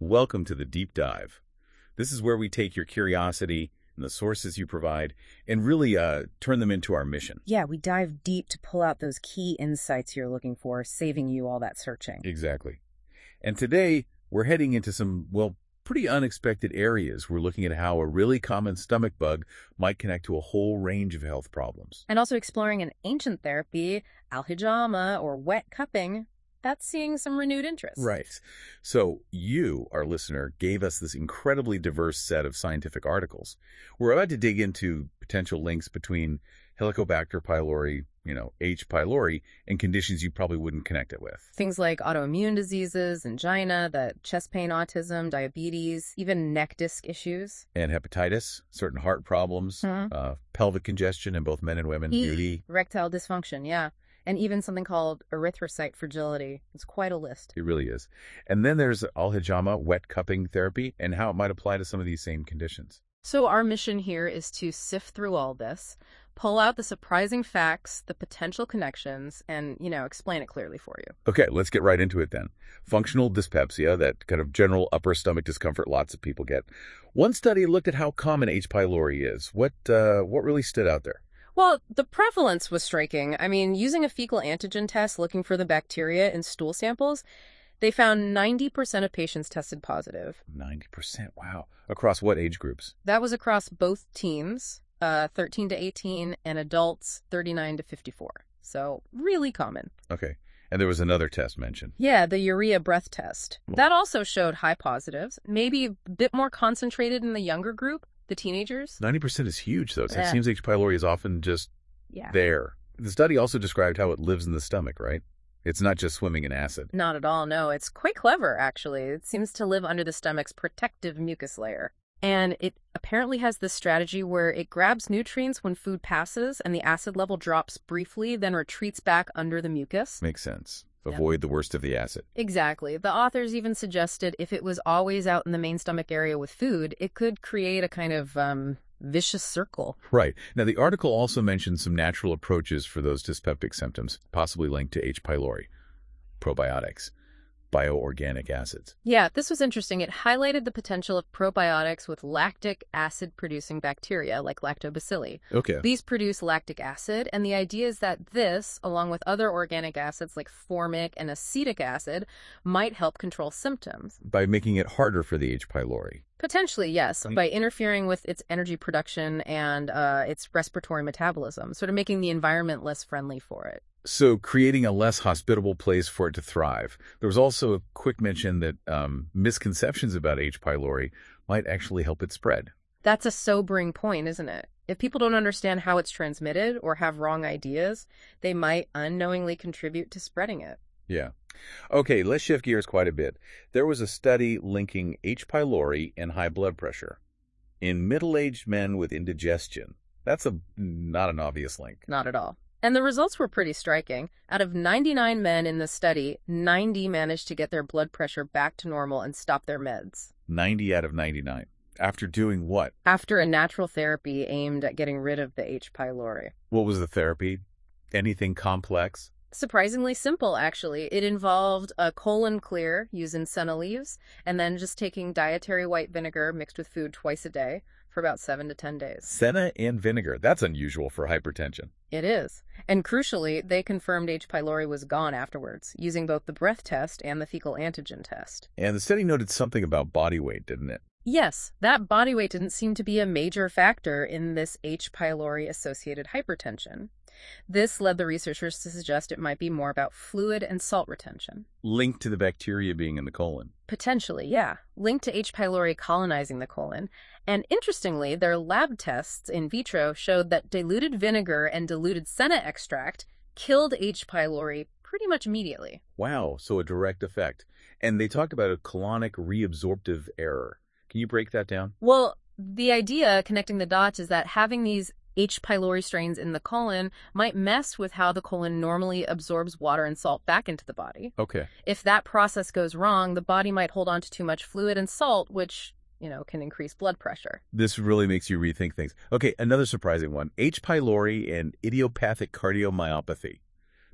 Welcome to the Deep Dive. This is where we take your curiosity and the sources you provide and really turn them into our mission. Yeah, we dive deep to pull out those key insights you're looking for, saving you all that searching. Exactly. And today, we're heading into some, pretty unexpected areas. We're looking at how a really common stomach bug might connect to a whole range of health problems. And also exploring an ancient therapy, al-hijama, or wet cupping, that's seeing some renewed interest. Right. So you, our listener, gave us this incredibly diverse set of scientific articles. We're about to dig into potential links between Helicobacter pylori, H. pylori, and conditions you probably wouldn't connect it with. Things like autoimmune diseases, angina, the chest pain, autism, diabetes, even neck disc issues. And hepatitis, certain heart problems, pelvic congestion in both men and women, beauty. Erectile dysfunction, yeah. And even something called erythrocyte fragility. It's quite a list. It really is. And then there's al-hijama, wet cupping therapy, and how it might apply to some of these same conditions. So our mission here is to sift through all this, pull out the surprising facts, the potential connections, and, explain it clearly for you. Okay, let's get right into it then. Functional dyspepsia, that kind of general upper stomach discomfort lots of people get. One study looked at how common H. pylori is. What really stood out there? Well, the prevalence was striking. I mean, using a fecal antigen test looking for the bacteria in stool samples, they found 90% of patients tested positive. 90%, wow. Across what age groups? That was across both teens, 13 to 18, and adults, 39 to 54. So really common. Okay. And there was another test mentioned. Yeah, the urea breath test. That also showed high positives, maybe a bit more concentrated in the younger group, the teenagers. 90% is huge, though. So it seems H. pylori is often just there. The study also described how it lives in the stomach, right? It's not just swimming in acid. Not at all, no. It's quite clever, actually. It seems to live under the stomach's protective mucus layer. And it apparently has this strategy where it grabs nutrients when food passes and the acid level drops briefly, then retreats back under the mucus. Makes sense. Avoid the worst of the acid. Exactly. The authors even suggested if it was always out in the main stomach area with food, it could create a kind of vicious circle. Right. Now, the article also mentioned some natural approaches for those dyspeptic symptoms, possibly linked to H. pylori. Probiotics. Bioorganic acids. Yeah, this was interesting. It highlighted the potential of probiotics with lactic acid-producing bacteria like lactobacilli. Okay. These produce lactic acid, and the idea is that this, along with other organic acids like formic and acetic acid, might help control symptoms. By making it harder for the H. pylori. Potentially, yes, by interfering with its energy production and its respiratory metabolism, sort of making the environment less friendly for it. So creating a less hospitable place for it to thrive. There was also a quick mention that misconceptions about H. pylori might actually help it spread. That's a sobering point, isn't it? If people don't understand how it's transmitted or have wrong ideas, they might unknowingly contribute to spreading it. Yeah. Okay, let's shift gears quite a bit. There was a study linking H. pylori and high blood pressure in middle-aged men with indigestion. That's not an obvious link. Not at all. And the results were pretty striking. Out of 99 men in the study, 90 managed to get their blood pressure back to normal and stop their meds. 90 out of 99. After doing what? After a natural therapy aimed at getting rid of the H. pylori. What was the therapy? Anything complex? Surprisingly simple, actually. It involved a colon clear using senna leaves and then just taking dietary white vinegar mixed with food twice a day for about 7 to 10 days. Senna and vinegar. That's unusual for hypertension. It is. And crucially, they confirmed H. pylori was gone afterwards, using both the breath test and the fecal antigen test. And the study noted something about body weight, didn't it? Yes, that body weight didn't seem to be a major factor in this H. pylori-associated hypertension. This led the researchers to suggest it might be more about fluid and salt retention. Linked to the bacteria being in the colon. Potentially, yeah. Linked to H. pylori colonizing the colon. And interestingly, their lab tests in vitro showed that diluted vinegar and diluted senna extract killed H. pylori pretty much immediately. Wow, so a direct effect. And they talked about a colonic reabsorptive error. Can you break that down? Well, the idea, connecting the dots, is that having these H. pylori strains in the colon might mess with how the colon normally absorbs water and salt back into the body. Okay. If that process goes wrong, the body might hold on to too much fluid and salt, which, can increase blood pressure. This really makes you rethink things. Okay, another surprising one. H. pylori and idiopathic cardiomyopathy.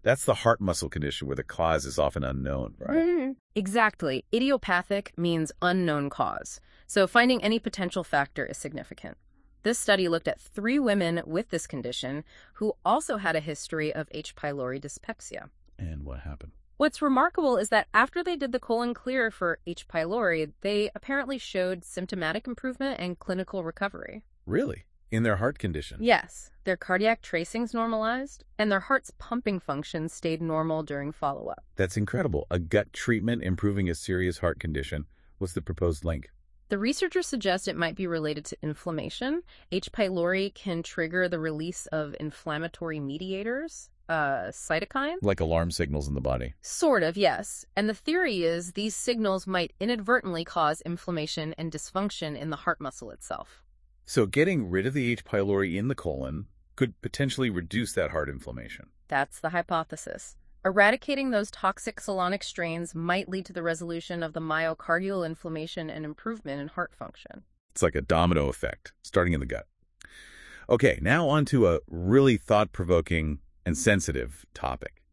That's the heart muscle condition where the cause is often unknown, right? Exactly. Idiopathic means unknown cause. So finding any potential factor is significant. This study looked at 3 women with this condition who also had a history of H. pylori dyspepsia. And what happened? What's remarkable is that after they did the colon clear for H. pylori, they apparently showed symptomatic improvement and clinical recovery. Really? In their heart condition? Yes, their cardiac tracings normalized, and their heart's pumping function stayed normal during follow-up. That's incredible. A gut treatment improving a serious heart condition. What's the proposed link? The researchers suggest it might be related to inflammation. H. pylori can trigger the release of inflammatory mediators, cytokines. Like alarm signals in the body. Sort of, yes. And the theory is these signals might inadvertently cause inflammation and dysfunction in the heart muscle itself. So getting rid of the H. pylori in the colon could potentially reduce that heart inflammation. That's the hypothesis. Eradicating those toxic colonic strains might lead to the resolution of the myocardial inflammation and improvement in heart function. It's like a domino effect, starting in the gut. Okay, now on to a really thought-provoking and sensitive topic.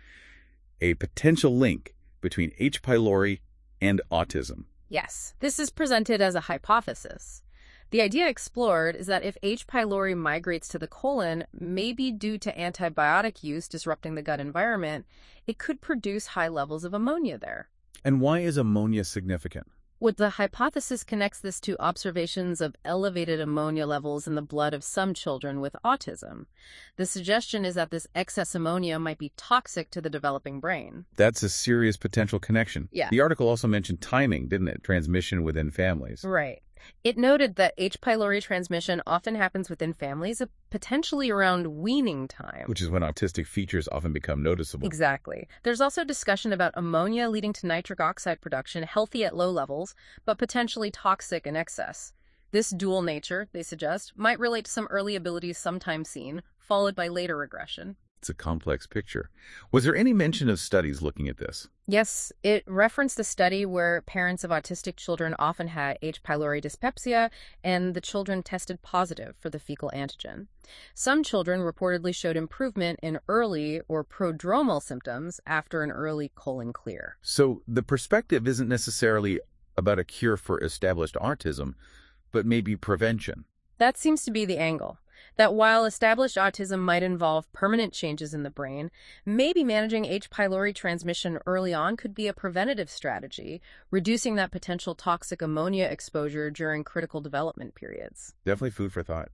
A potential link between H. pylori and autism. Yes, this is presented as a hypothesis. The idea explored is that if H. pylori migrates to the colon, maybe due to antibiotic use disrupting the gut environment, it could produce high levels of ammonia there. And why is ammonia significant? What the hypothesis connects this to observations of elevated ammonia levels in the blood of some children with autism. The suggestion is that this excess ammonia might be toxic to the developing brain. That's a serious potential connection. Yeah. The article also mentioned timing, didn't it? Transmission within families. Right. It noted that H. pylori transmission often happens within families, potentially around weaning time. Which is when autistic features often become noticeable. Exactly. There's also discussion about ammonia leading to nitric oxide production, healthy at low levels, but potentially toxic in excess. This dual nature, they suggest, might relate to some early abilities sometimes seen, followed by later regression. It's a complex picture. Was there any mention of studies looking at this? Yes, it referenced a study where parents of autistic children often had H. pylori dyspepsia, and the children tested positive for the fecal antigen. Some children reportedly showed improvement in early or prodromal symptoms after an early colon clear. So the perspective isn't necessarily about a cure for established autism, but maybe prevention. That seems to be the angle. That while established autism might involve permanent changes in the brain, maybe managing H. pylori transmission early on could be a preventative strategy, reducing that potential toxic ammonia exposure during critical development periods. Definitely food for thought.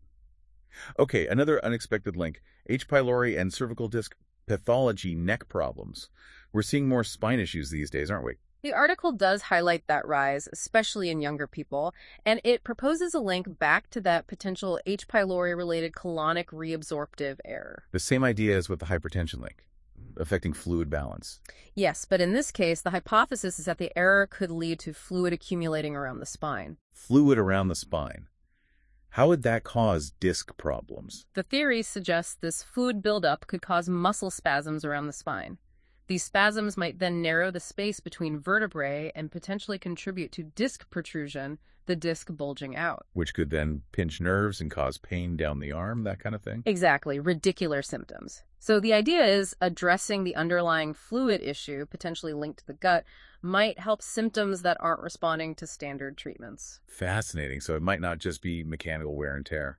Okay, another unexpected link. H. pylori and cervical disc pathology neck problems. We're seeing more spine issues these days, aren't we? The article does highlight that rise, especially in younger people, and it proposes a link back to that potential H. pylori-related colonic reabsorptive error. The same idea as with the hypertension link, affecting fluid balance. Yes, but in this case, the hypothesis is that the error could lead to fluid accumulating around the spine. Fluid around the spine. How would that cause disc problems? The theory suggests this fluid buildup could cause muscle spasms around the spine. These spasms might then narrow the space between vertebrae and potentially contribute to disc protrusion, the disc bulging out. Which could then pinch nerves and cause pain down the arm, that kind of thing? Exactly, radicular symptoms. So the idea is addressing the underlying fluid issue, potentially linked to the gut, might help symptoms that aren't responding to standard treatments. Fascinating. So it might not just be mechanical wear and tear.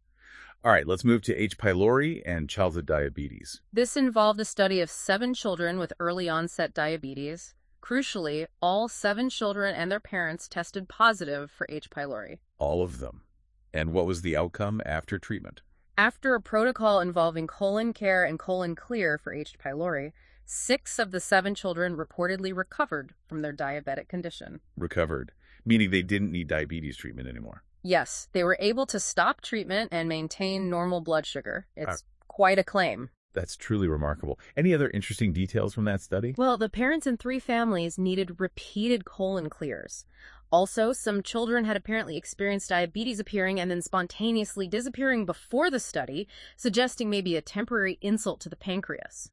All right, let's move to H. pylori and childhood diabetes. This involved a study of 7 children with early onset diabetes. Crucially, all 7 children and their parents tested positive for H. pylori. All of them. And what was the outcome after treatment? After a protocol involving colon care and colon clear for H. pylori, 6 of the 7 children reportedly recovered from their diabetic condition. Recovered, meaning they didn't need diabetes treatment anymore. Yes, they were able to stop treatment and maintain normal blood sugar. It's quite a claim. That's truly remarkable. Any other interesting details from that study? Well, the parents in 3 families needed repeated colon clears. Also, some children had apparently experienced diabetes appearing and then spontaneously disappearing before the study, suggesting maybe a temporary insult to the pancreas.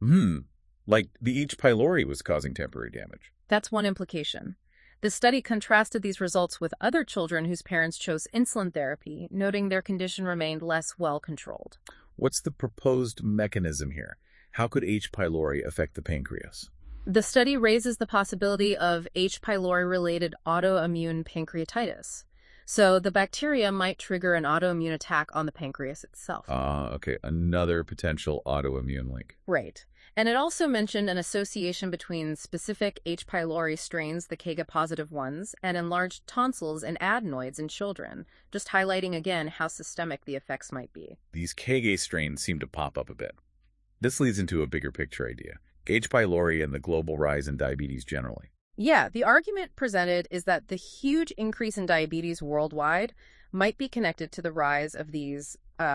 Like the H. pylori was causing temporary damage. That's one implication. The study contrasted these results with other children whose parents chose insulin therapy, noting their condition remained less well controlled. What's the proposed mechanism here? How could H. pylori affect the pancreas? The study raises the possibility of H. pylori-related autoimmune pancreatitis. So the bacteria might trigger an autoimmune attack on the pancreas itself. Okay. Another potential autoimmune link. Right. And it also mentioned an association between specific H. pylori strains, the KEGA-positive ones, and enlarged tonsils and adenoids in children, just highlighting again how systemic the effects might be. These KEGA strains seem to pop up a bit. This leads into a bigger picture idea. H. pylori and the global rise in diabetes generally. Yeah, the argument presented is that the huge increase in diabetes worldwide might be connected to the rise of these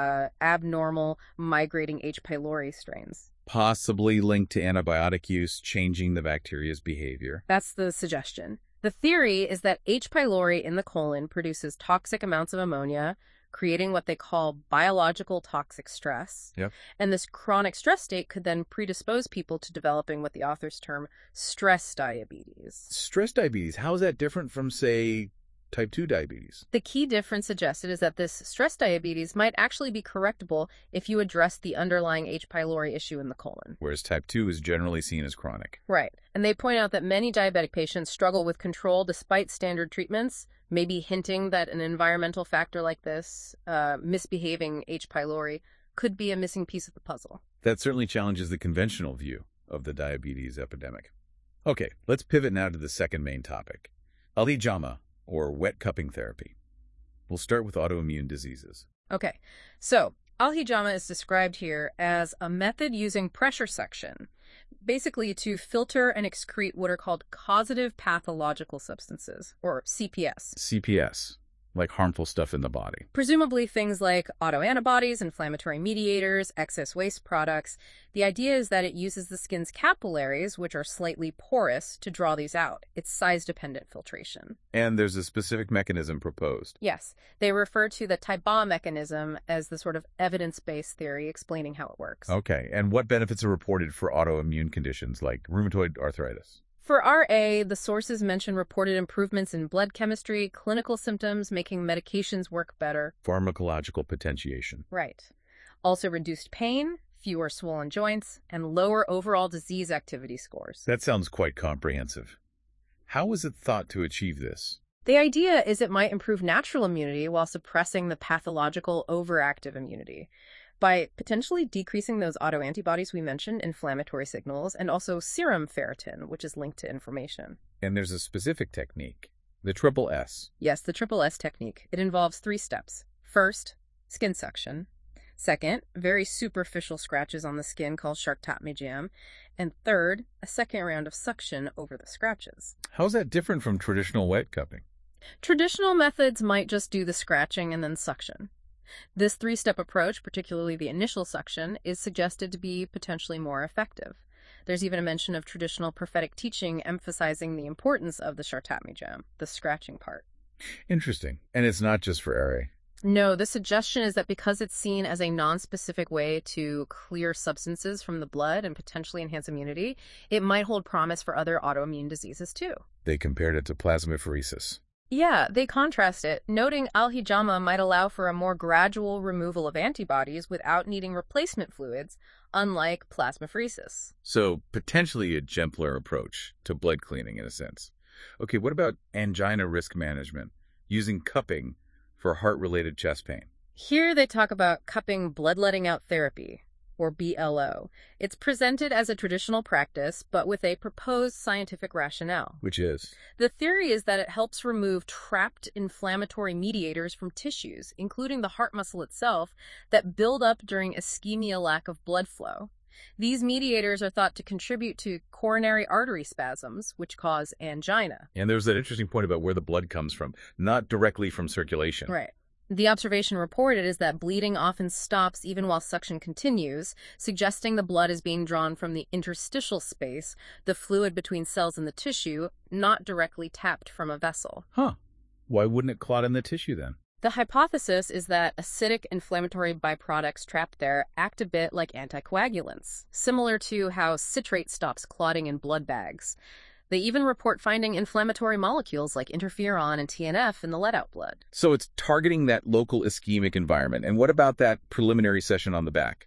abnormal migrating H. pylori strains. Possibly linked to antibiotic use, changing the bacteria's behavior. That's the suggestion. The theory is that H. pylori in the colon produces toxic amounts of ammonia, creating what they call biological toxic stress. Yep. And this chronic stress state could then predispose people to developing what the authors term stress diabetes. Stress diabetes, how is that different from, say, type 2 diabetes? The key difference suggested is that this stress diabetes might actually be correctable if you address the underlying H. pylori issue in the colon. Whereas type 2 is generally seen as chronic. Right. And they point out that many diabetic patients struggle with control despite standard treatments, maybe hinting that an environmental factor like this, misbehaving H. pylori, could be a missing piece of the puzzle. That certainly challenges the conventional view of the diabetes epidemic. Okay, let's pivot now to the second main topic, Alhijama, or wet cupping therapy. We'll start with autoimmune diseases. Okay, so Alhijama is described here as a method using pressure suction, basically to filter and excrete what are called causative pathological substances, or CPS. CPS, like harmful stuff in the body. Presumably things like autoantibodies, inflammatory mediators, excess waste products. The idea is that it uses the skin's capillaries, which are slightly porous, to draw these out. It's size-dependent filtration. And there's a specific mechanism proposed. Yes. They refer to the Taiba mechanism as the sort of evidence-based theory explaining how it works. Okay, and what benefits are reported for autoimmune conditions like rheumatoid arthritis? For RA, the sources mention reported improvements in blood chemistry, clinical symptoms, making medications work better. Pharmacological potentiation. Right. Also reduced pain, fewer swollen joints, and lower overall disease activity scores. That sounds quite comprehensive. How was it thought to achieve this? The idea is it might improve natural immunity while suppressing the pathological overactive immunity, by potentially decreasing those autoantibodies we mentioned, inflammatory signals, and also serum ferritin, which is linked to inflammation. And there's a specific technique, the triple S. Yes, the triple S technique. It involves 3 steps. First, skin suction. Second, very superficial scratches on the skin called Charcot-Mageam. And third, a second round of suction over the scratches. How's that different from traditional wet cupping? Traditional methods might just do the scratching and then suction. This 3-step approach, particularly the initial suction, is suggested to be potentially more effective. There's even a mention of traditional prophetic teaching emphasizing the importance of the Charcot-Mageam, the scratching part. Interesting. And it's not just for RA. No, the suggestion is that because it's seen as a non-specific way to clear substances from the blood and potentially enhance immunity, it might hold promise for other autoimmune diseases too. They compared it to plasmapheresis. Yeah, they contrast it, noting Alhijama might allow for a more gradual removal of antibodies without needing replacement fluids, unlike plasmapheresis. So potentially a gentler approach to blood cleaning in a sense. Okay, what about angina risk management, using cupping for heart-related chest pain? Here they talk about cupping bloodletting out therapy, or BLO. It's presented as a traditional practice, but with a proposed scientific rationale. Which is? The theory is that it helps remove trapped inflammatory mediators from tissues, including the heart muscle itself, that build up during ischemia, lack of blood flow. These mediators are thought to contribute to coronary artery spasms, which cause angina. And there's that interesting point about where the blood comes from, not directly from circulation. Right. The observation reported is that bleeding often stops even while suction continues, suggesting the blood is being drawn from the interstitial space, the fluid between cells in the tissue, not directly tapped from a vessel. Huh. Why wouldn't it clot in the tissue then? The hypothesis is that acidic inflammatory byproducts trapped there act a bit like anticoagulants, similar to how citrate stops clotting in blood bags. They even report finding inflammatory molecules like interferon and TNF in the let-out blood. So it's targeting that local ischemic environment. And what about that preliminary session on the back?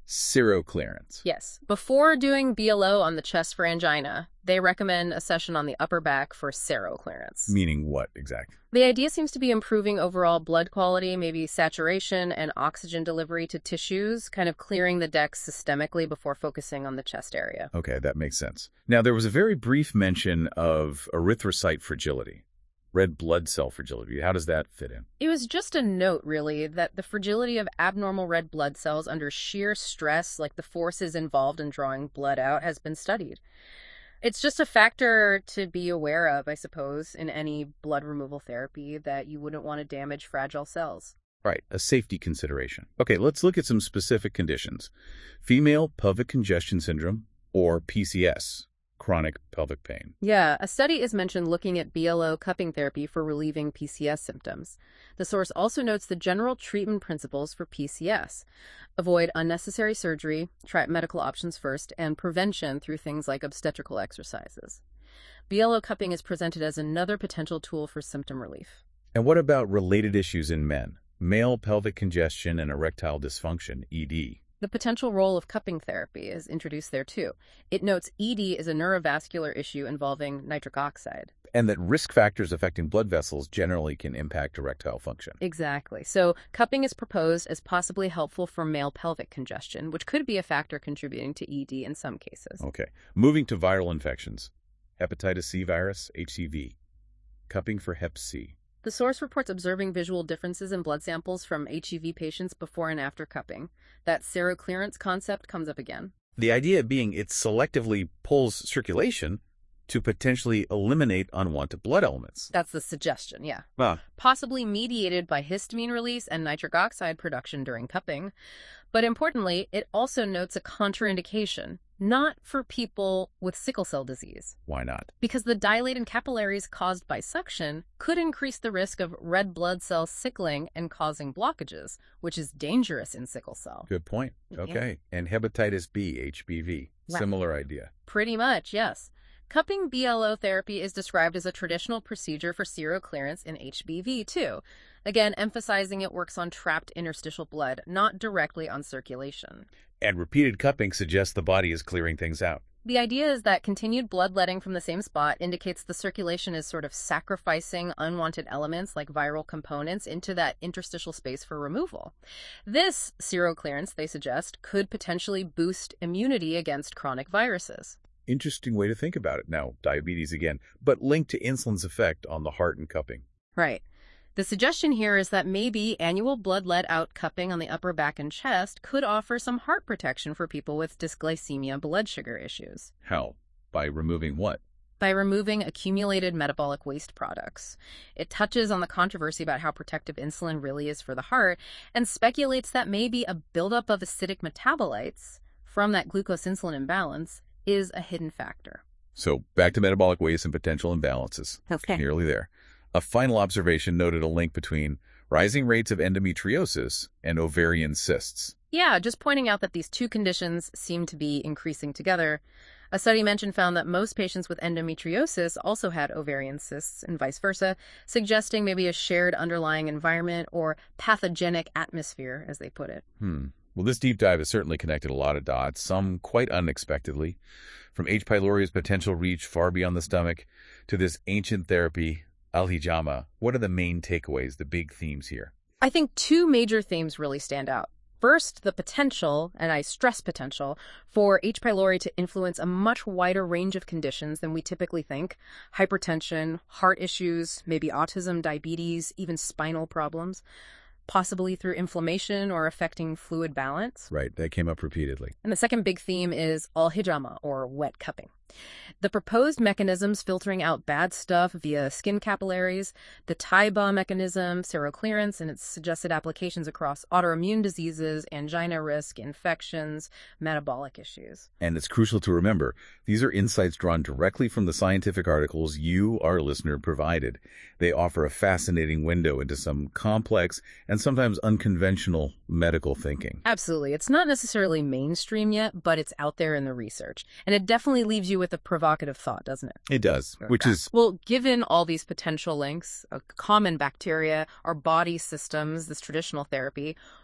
Seroclearance. Yes. Before doing BLO on the chest for angina, they recommend a session on the upper back for seroclearance. Meaning what exactly? The idea seems to be improving overall blood quality, maybe saturation and oxygen delivery to tissues, kind of clearing the deck systemically before focusing on the chest area. Okay, that makes sense. Now, there was a very brief mention of erythrocyte fragility, red blood cell fragility. How does that fit in? It was just a note, really, that the fragility of abnormal red blood cells under sheer stress, like the forces involved in drawing blood out, has been studied. It's just a factor to be aware of, I suppose, in any blood removal therapy, that you wouldn't want to damage fragile cells. Right, a safety consideration. Okay, let's look at some specific conditions. Female pelvic congestion syndrome, or PCS, chronic pelvic pain. Yeah, a study is mentioned looking at BLO cupping therapy for relieving PCS symptoms. The source also notes the general treatment principles for PCS. Avoid unnecessary surgery, try medical options first, and prevention through things like obstetrical exercises. BLO cupping is presented as another potential tool for symptom relief. And what about related issues in men? Male pelvic congestion and erectile dysfunction, ED. The potential role of cupping therapy is introduced there too. It notes ED is a neurovascular issue involving nitric oxide. And that risk factors affecting blood vessels generally can impact erectile function. Exactly. So cupping is proposed as possibly helpful for male pelvic congestion, which could be a factor contributing to ED in some cases. Okay. Moving to viral infections. Hepatitis C virus, HCV. Cupping for Hep C. The source reports observing visual differences in blood samples from HEV patients before and after cupping. That seroclearance concept comes up again. The idea being it selectively pulls circulation to potentially eliminate unwanted blood elements. That's the suggestion, yeah. Ah. Possibly mediated by histamine release and nitric oxide production during cupping. But importantly, it also notes a contraindication, not for people with sickle cell disease. Why not? Because the dilate in capillaries caused by suction could increase the risk of red blood cell sickling and causing blockages, which is dangerous in sickle cell. Good point. Okay. Yeah. And hepatitis B, HBV. Wow. Similar idea. Pretty much, yes. Cupping BLO therapy is described as a traditional procedure for seroclearance in HBV, too. Again, emphasizing it works on trapped interstitial blood, not directly on circulation. And repeated cupping suggests the body is clearing things out. The idea is that continued bloodletting from the same spot indicates the circulation is sort of sacrificing unwanted elements like viral components into that interstitial space for removal. This seroclearance, they suggest, could potentially boost immunity against chronic viruses. Interesting way to think about it. Now, diabetes again, but linked to insulin's effect on the heart and cupping. Right. The suggestion here is that maybe annual blood let out cupping on the upper back and chest could offer some heart protection for people with dysglycemia blood sugar issues. How? By removing what? By removing accumulated metabolic waste products. It touches on the controversy about how protective insulin really is for the heart and speculates that maybe a buildup of acidic metabolites from that glucose-insulin imbalance is a hidden factor. So back to metabolic waste and potential imbalances. Okay. Nearly there. A final observation noted a link between rising rates of endometriosis and ovarian cysts. Yeah, just pointing out that these two conditions seem to be increasing together. A study mentioned found that most patients with endometriosis also had ovarian cysts and vice versa, suggesting maybe a shared underlying environment or pathogenic atmosphere, as they put it. Well, this deep dive has certainly connected a lot of dots, some quite unexpectedly, from H. pylori's potential reach far beyond the stomach to this ancient therapy, al-hijama. What are the main takeaways, the big themes here? I think two major themes really stand out. First, the potential, and I stress potential, for H. pylori to influence a much wider range of conditions than we typically think. Hypertension, heart issues, maybe autism, diabetes, even spinal problems. Possibly through inflammation or affecting fluid balance. Right, that came up repeatedly. And the second big theme is al-hijama, or wet cupping. The proposed mechanisms filtering out bad stuff via skin capillaries, the Taiba mechanism, seroclearance, and its suggested applications across autoimmune diseases, angina risk, infections, metabolic issues. And it's crucial to remember, these are insights drawn directly from the scientific articles you, our listener, provided. They offer a fascinating window into some complex and sometimes unconventional medical thinking. Absolutely. It's not necessarily mainstream yet, but it's out there in the research. And it definitely leaves you with a provocative thought, doesn't it? It does, which is... Well, given all these potential links, common bacteria, our body systems, this traditional therapy,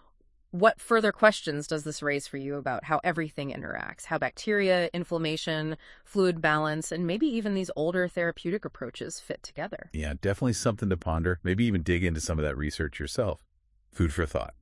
What further questions does this raise for you about how everything interacts, how bacteria, inflammation, fluid balance, and maybe even these older therapeutic approaches fit together? Yeah, definitely something to ponder. Maybe even dig into some of that research yourself. Food for thought.